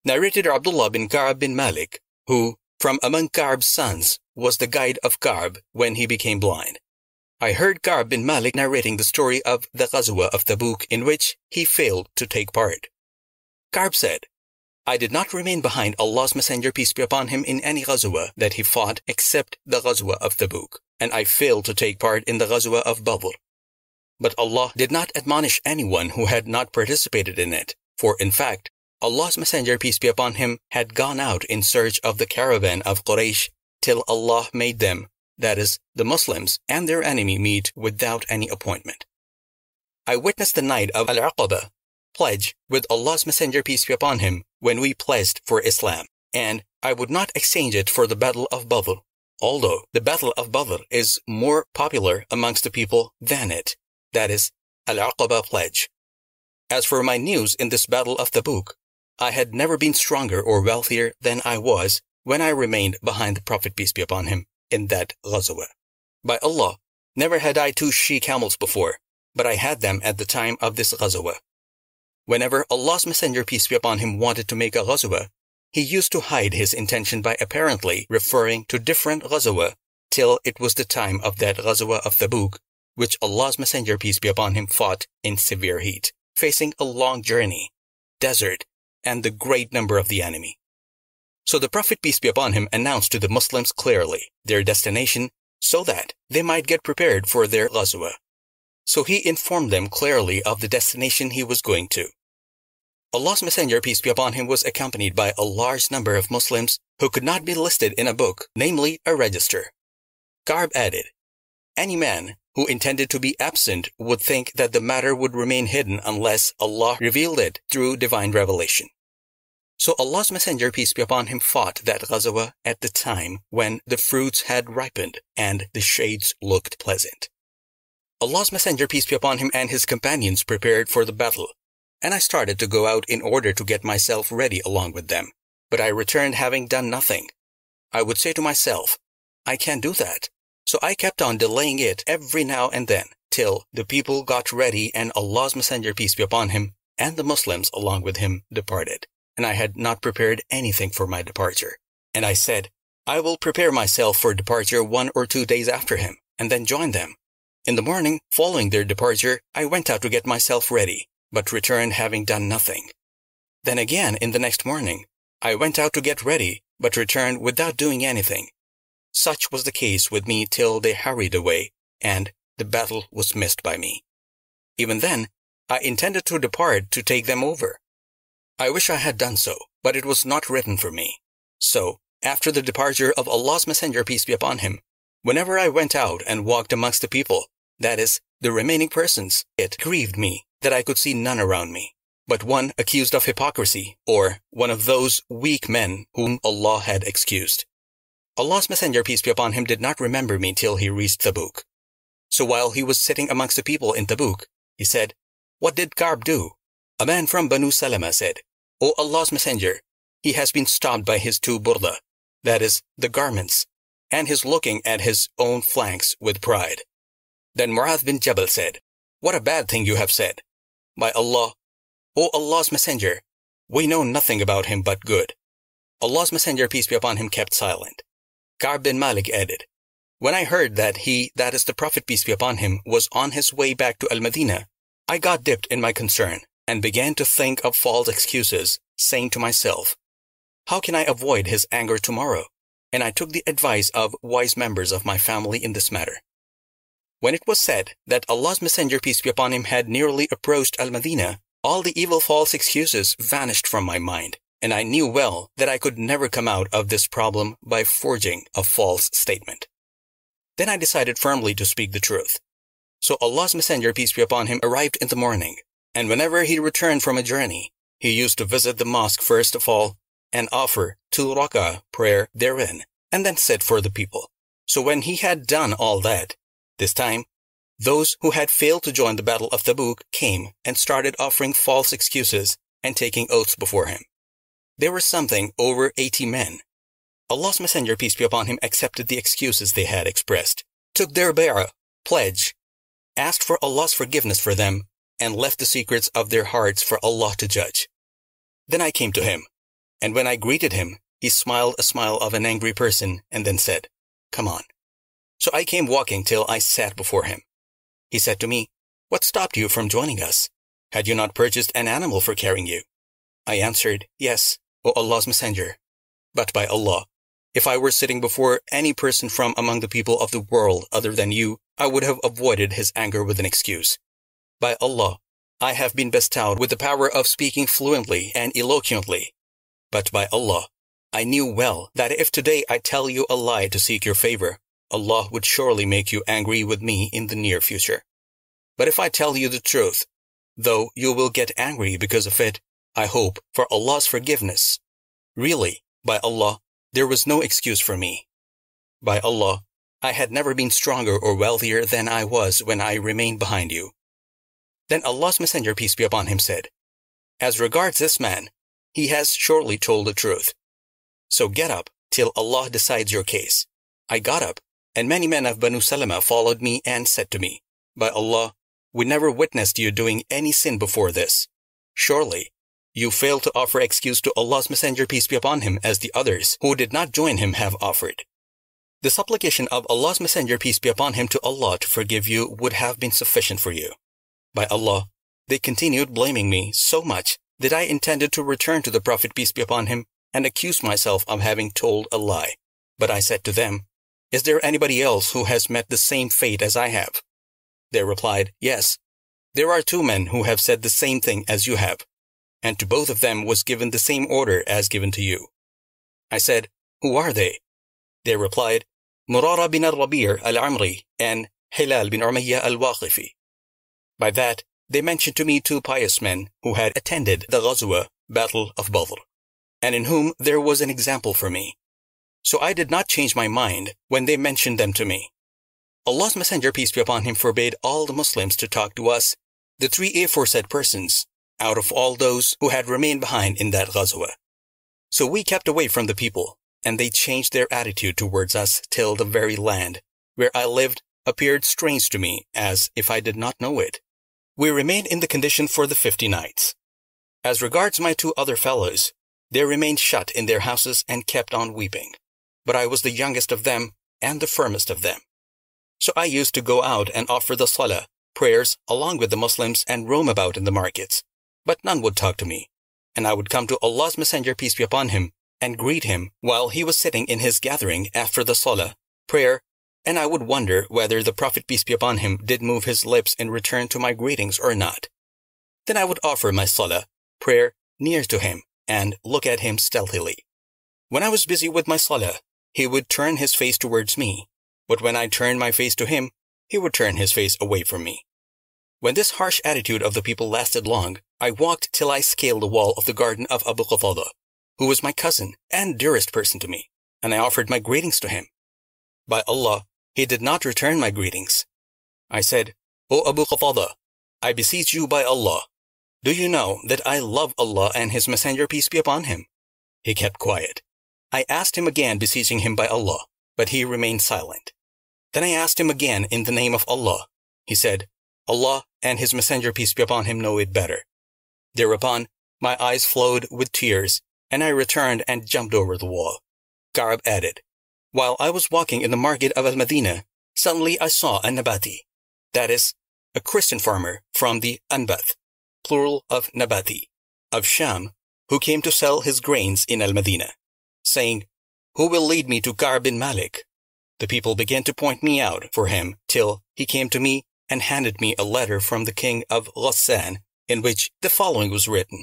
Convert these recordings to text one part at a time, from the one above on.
Narrated Abdullah bin Ka'b bin Malik, who, from among Ka'b's sons, was the guide of Ka'b when he became blind. I heard Ka'b bin Malik narrating the story of the Ghazwa of Tabuk in which he failed to take part. Ka'b said, I did not remain behind Allah's Messenger, peace be upon him, in any Ghazwa that he fought except the Ghazwa of Tabuk, and I failed to take part in the Ghazwa of Badr. But Allah did not admonish anyone who had not participated in it, for in fact, Allah's Messenger, peace be upon him, had gone out in search of the caravan of Quraysh till Allah made them, that is, the Muslims, and their enemy meet without any appointment. I witnessed the night of Al-Aqaba, pledge with Allah's Messenger, peace be upon him, when we pledged for Islam, and I would not exchange it for the Battle of Badr, although the Battle of Badr is more popular amongst the people than it, that is, Al-Aqaba pledge. As for my news in this Battle of Tabuk, I had never been stronger or wealthier than I was when I remained behind the Prophet, peace be upon him, in that Ghazwa. By Allah, never had I 2 she-camels before, but I had them at the time of this Ghazwa. Whenever Allah's Messenger, peace be upon him, wanted to make a Ghazwa, he used to hide his intention by apparently referring to different Ghazwa till it was the time of that Ghazwa of Tabuk, which Allah's Messenger, peace be upon him, fought in severe heat, facing a long journey, desert, and the great number of the enemy. So the Prophet, peace be upon him, announced to the Muslims clearly their destination so that they might get prepared for their Ghazwa. So he informed them clearly of the destination he was going to. Allah's Messenger, peace be upon him, was accompanied by a large number of Muslims who could not be listed in a book, namely a register. Ka'b added, any man who intended to be absent would think that the matter would remain hidden unless Allah revealed it through divine revelation. So Allah's Messenger, peace be upon him, fought that Ghazwa at the time when the fruits had ripened and the shades looked pleasant. Allah's Messenger, peace be upon him, and his companions prepared for the battle, and I started to go out in order to get myself ready along with them, but I returned having done nothing. I would say to myself, I can't do that. So I kept on delaying it every now and then, till the people got ready and Allah's Messenger, peace be upon him, and the Muslims along with him departed, and I had not prepared anything for my departure. And I said, I will prepare myself for departure 1 or 2 days after him, and then join them. In the morning, following their departure, I went out to get myself ready, but returned having done nothing. Then again, in the next morning, I went out to get ready, but returned without doing anything. Such was the case with me till they hurried away, and the battle was missed by me. Even then, I intended to depart to take them over. I wish I had done so, but it was not written for me. So, after the departure of Allah's Messenger, peace be upon him, whenever I went out and walked amongst the people, that is, the remaining persons, it grieved me that I could see none around me, but one accused of hypocrisy, or one of those weak men whom Allah had excused. Allah's Messenger, peace be upon him, did not remember me till he reached Tabuk. So while he was sitting amongst the people in Tabuk, he said, what did Ka'b do? A man from Banu Salama said, O Allah's Messenger, he has been stopped by his 2 burda, that is, the garments, and his looking at his own flanks with pride. Then Mu'adh bin Jabal said, what a bad thing you have said. By Allah, O Allah's Messenger, we know nothing about him but good. Allah's Messenger, peace be upon him, kept silent. Ka'b bin Malik added, when I heard that he, that is the Prophet, peace be upon him, was on his way back to Al-Madinah, I got dipped in my concern and began to think of false excuses, saying to myself, how can I avoid his anger tomorrow? And I took the advice of wise members of my family in this matter. When it was said that Allah's Messenger, peace be upon him, had nearly approached Al-Madinah, all the evil false excuses vanished from my mind, and I knew well that I could never come out of this problem by forging a false statement. Then I decided firmly to speak the truth. So Allah's Messenger, peace be upon him, arrived in the morning, and whenever he returned from a journey, he used to visit the mosque first of all and offer 2 rak'ah prayer therein, and then sit for the people. So when he had done all that, this time, those who had failed to join the Battle of Tabuk came and started offering false excuses and taking oaths before him. There were something over 80 men. Allah's Messenger, peace be upon him, accepted the excuses they had expressed, took their bay'ah, pledge, asked for Allah's forgiveness for them, and left the secrets of their hearts for Allah to judge. Then I came to him. And when I greeted him, he smiled a smile of an angry person and then said, "Come on." So I came walking till I sat before him. He said to me, "What stopped you from joining us? Had you not purchased an animal for carrying you?" I answered, "Yes, O Allah's Messenger. But by Allah, if I were sitting before any person from among the people of the world other than you, I would have avoided his anger with an excuse. By Allah, I have been bestowed with the power of speaking fluently and eloquently. But by Allah, I knew well that if today I tell you a lie to seek your favor, Allah would surely make you angry with me in the near future. But if I tell you the truth, though you will get angry because of it, I hope for Allah's forgiveness. Really, by Allah, there was no excuse for me. By Allah, I had never been stronger or wealthier than I was when I remained behind you." Then Allah's Messenger, peace be upon him, said, "As regards this man, he has surely told the truth. So get up till Allah decides your case." I got up, and many men of Banu Salama followed me and said to me, "By Allah, we never witnessed you doing any sin before this. Surely, you failed to offer excuse to Allah's Messenger, peace be upon him, as the others who did not join him have offered." The supplication of Allah's Messenger, peace be upon him, to Allah to forgive you would have been sufficient for you. By Allah, they continued blaming me so much that I intended to return to the Prophet, peace be upon him, and accuse myself of having told a lie. But I said to them, "Is there anybody else who has met the same fate as I have?" They replied, "Yes, there are 2 men who have said the same thing as you have, and to both of them was given the same order as given to you." I said, "Who are they?" They replied, "Murara bin al-Rabi' al-Amri and Hilal bin Umayyah al-Waqifi." By that, they mentioned to me 2 pious men who had attended the Ghazwa, Battle of Badr, and in whom there was an example for me. So I did not change my mind when they mentioned them to me. Allah's Messenger, peace be upon him, forbade all the Muslims to talk to us, the 3 aforesaid persons, out of all those who had remained behind in that Ghazwa. So we kept away from the people, and they changed their attitude towards us till the very land where I lived appeared strange to me, as if I did not know it. We remained in the condition for the 50 nights. As regards my 2 other fellows, they remained shut in their houses and kept on weeping. But I was the youngest of them and the firmest of them. So I used to go out and offer the salah, prayers, along with the Muslims, and roam about in the markets. But none would talk to me, and I would come to Allah's Messenger, peace be upon him, and greet him while he was sitting in his gathering after the salah, prayer, and I would wonder whether the Prophet, peace be upon him, did move his lips in return to my greetings or not. Then I would offer my salah, prayer, near to him, and look at him stealthily. When I was busy with my salah, he would turn his face towards me, but when I turned my face to him, he would turn his face away from me. When this harsh attitude of the people lasted long, I walked till I scaled the wall of the garden of Abu Qatada, who was my cousin and dearest person to me, and I offered my greetings to him. By Allah, he did not return my greetings. I said, "O Abu Qatada, I beseech you by Allah, do you know that I love Allah and His Messenger, peace be upon him?" He kept quiet. I asked him again, beseeching him by Allah, but he remained silent. Then I asked him again in the name of Allah. He said, "Allah and His Messenger, peace be upon him, know it better." Thereupon, my eyes flowed with tears, and I returned and jumped over the wall. Ka'b added, "While I was walking in the market of Al-Madinah, suddenly I saw a Nabati, that is, a Christian farmer from the Anbath, plural of Nabati, of Sham, who came to sell his grains in Al-Madinah, saying, 'Who will lead me to Ka'b bin Malik?' The people began to point me out for him till he came to me and handed me a letter from the king of Ghassan, in which the following was written: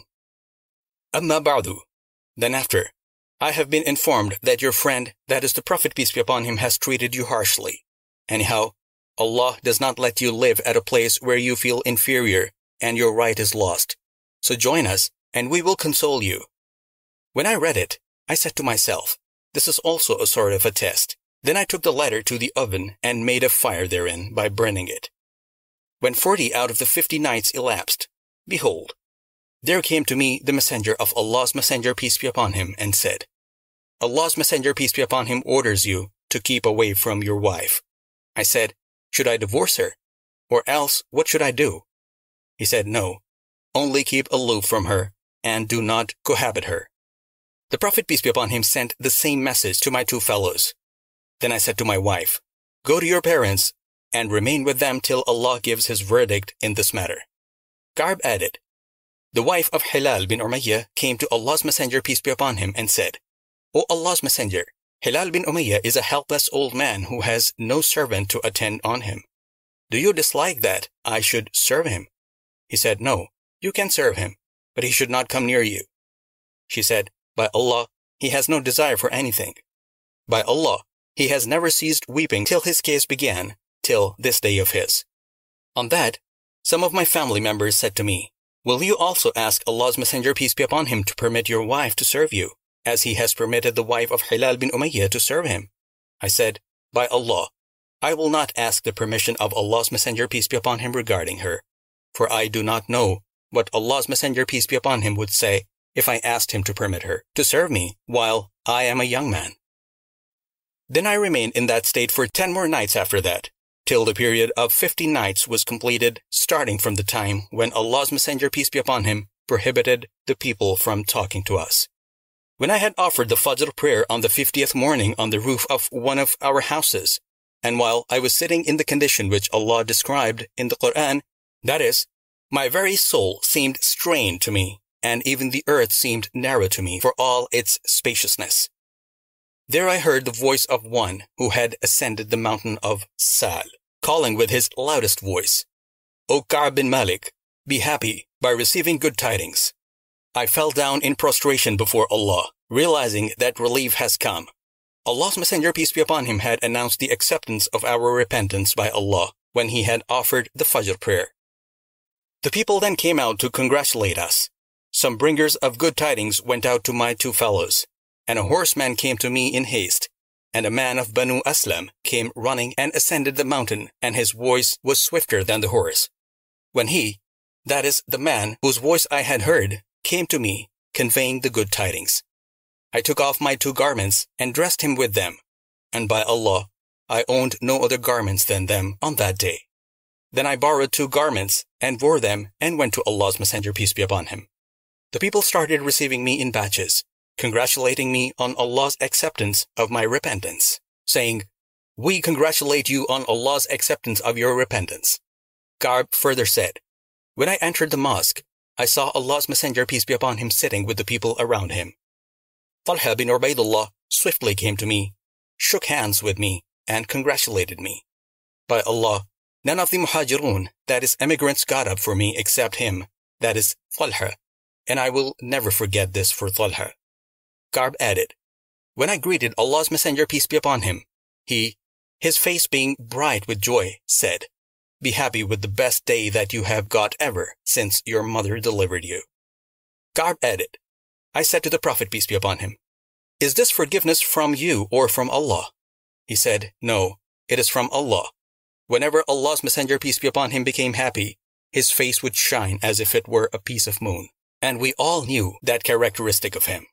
Amma ba'du. Then after, I have been informed that your friend, that is the Prophet, peace be upon him, has treated you harshly. Anyhow, Allah does not let you live at a place where you feel inferior and your right is lost. So join us, and we will console you." When I read it, I said to myself, this is also a sort of a test. Then I took the letter to the oven and made a fire therein by burning it. When 40 out of the 50 nights elapsed, behold, there came to me the messenger of Allah's Messenger, peace be upon him, and said, "Allah's Messenger, peace be upon him, orders you to keep away from your wife." I said, "Should I divorce her? Or else, what should I do?" He said, "No, only keep aloof from her, and do not cohabit her." The Prophet, peace be upon him, sent the same message to my two fellows. Then I said to my wife, "Go to your parents and remain with them till Allah gives his verdict in this matter." Ka'b added, "The wife of Hilal bin Umayyah came to Allah's Messenger, peace be upon him, and said, 'O Allah's Messenger, Hilal bin Umayyah is a helpless old man who has no servant to attend on him. Do you dislike that I should serve him?' He said, 'No, you can serve him, but he should not come near you.' She said, 'By Allah, he has no desire for anything. By Allah, he has never ceased weeping till his case began, till this day of his.' On that, some of my family members said to me, 'Will you also ask Allah's Messenger, peace be upon him, to permit your wife to serve you, as he has permitted the wife of Hilal bin Umayyah to serve him?' I said, 'By Allah, I will not ask the permission of Allah's Messenger, peace be upon him, regarding her, for I do not know what Allah's Messenger, peace be upon him, would say if I asked him to permit her to serve me while I am a young man.' Then I remained in that state for 10 more nights after that, till the period of 50 nights was completed, starting from the time when Allah's Messenger, peace be upon him, prohibited the people from talking to us. When I had offered the Fajr prayer on the 50th morning on the roof of one of our houses, and while I was sitting in the condition which Allah described in the Quran, that is, my very soul seemed strained to me, and even the earth seemed narrow to me for all its spaciousness. There I heard the voice of one who had ascended the mountain of Sal, calling with his loudest voice, 'O Ka'b bin Malik, be happy by receiving good tidings.' I fell down in prostration before Allah, realizing that relief has come. Allah's Messenger, peace be upon him, had announced the acceptance of our repentance by Allah when he had offered the Fajr prayer. The people then came out to congratulate us. Some bringers of good tidings went out to my two fellows, and a horseman came to me in haste, and a man of Banu Aslam came running and ascended the mountain, and his voice was swifter than the horse. When he, that is, the man whose voice I had heard, came to me, conveying the good tidings, I took off my 2 garments and dressed him with them, and by Allah, I owned no other garments than them on that day. Then I borrowed 2 garments and wore them and went to Allah's Messenger, peace be upon him. The people started receiving me in batches, congratulating me on Allah's acceptance of my repentance, saying, 'We congratulate you on Allah's acceptance of your repentance.' Ka'b further said, 'When I entered the mosque, I saw Allah's Messenger, peace be upon him, sitting with the people around him. Talha bin Ubaidullah swiftly came to me, shook hands with me, and congratulated me. By Allah, none of the Muhajirun, that is, emigrants, got up for me except him, that is, Talha, and I will never forget this for Talha." Ka'b added, "When I greeted Allah's Messenger, peace be upon him, he, his face being bright with joy, said, 'Be happy with the best day that you have got ever since your mother delivered you.'" Ka'b added, "I said to the Prophet, peace be upon him, 'Is this forgiveness from you or from Allah?' He said, 'No, it is from Allah.' Whenever Allah's Messenger, peace be upon him, became happy, his face would shine as if it were a piece of moon, and we all knew that characteristic of him.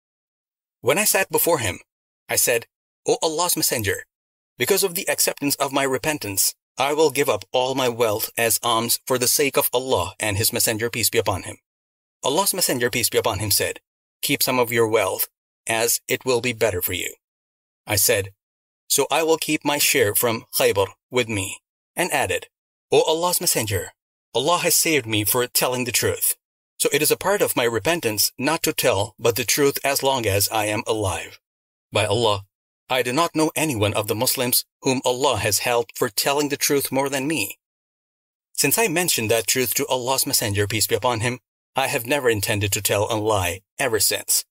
When I sat before him, I said, 'O Allah's Messenger, because of the acceptance of my repentance, I will give up all my wealth as alms for the sake of Allah and His Messenger, peace be upon him.' Allah's Messenger, peace be upon him, said, 'Keep some of your wealth, as it will be better for you.' I said, 'So I will keep my share from Khaybar with me,' and added, 'O Allah's Messenger, Allah has saved me for telling the truth. So it is a part of my repentance not to tell but the truth as long as I am alive. By Allah, I do not know anyone of the Muslims whom Allah has helped for telling the truth more than me. Since I mentioned that truth to Allah's Messenger, peace be upon him, I have never intended to tell a lie ever since.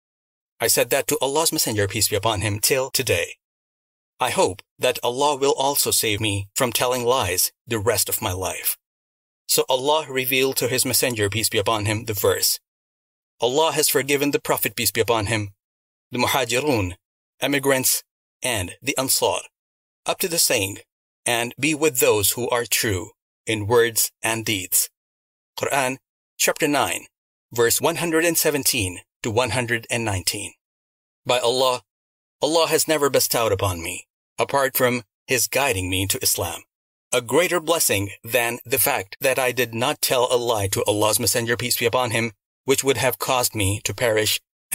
I said that to Allah's Messenger, peace be upon him, till today. I hope that Allah will also save me from telling lies the rest of my life." So Allah revealed to His Messenger, peace be upon him, the verse, "Allah has forgiven the Prophet, peace be upon him, the Muhajirun, emigrants, and the Ansar, up to the saying, 'And be with those who are true in words and deeds.'" Quran, chapter 9, verse 117 to 119. By Allah, Allah has never bestowed upon me, apart from His guiding me to Islam, a greater blessing than the fact that I did not tell a lie to Allah's Messenger, peace be upon him, which would have caused me to perish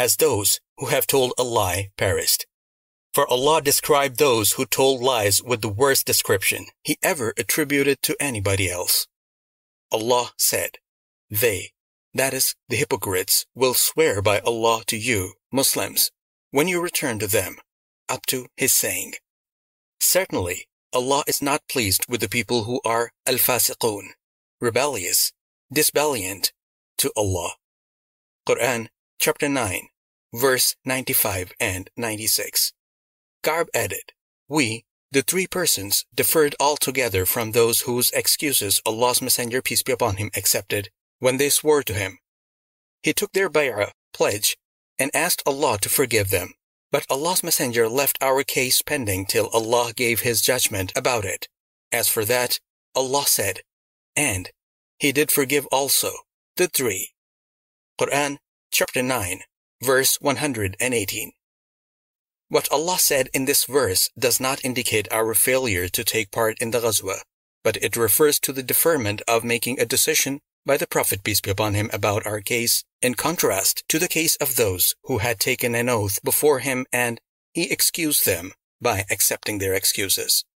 as those who have told a lie perished. For Allah described those who told lies with the worst description He ever attributed to anybody else. Allah said, "They, that is, the hypocrites, will swear by Allah to you, Muslims, when you return to them," up to His saying, "Certainly, Allah is not pleased with the people who are al-fasiqun, rebellious, disobedient to Allah." Quran, chapter 9, verse 95 and 96. Ka'b added, "We, the three persons, differed altogether from those whose excuses Allah's Messenger, peace be upon him, accepted when they swore to him. He took their bay'ah, pledge, and asked Allah to forgive them. But Allah's Messenger left our case pending till Allah gave His judgment about it. As for that, Allah said, and He did forgive also the three." Quran, chapter 9, verse 118. What Allah said in this verse does not indicate our failure to take part in the Ghazwa, but it refers to the deferment of making a decision by the Prophet, peace be upon him, about our case, in contrast to the case of those who had taken an oath before him and He excused them by accepting their excuses.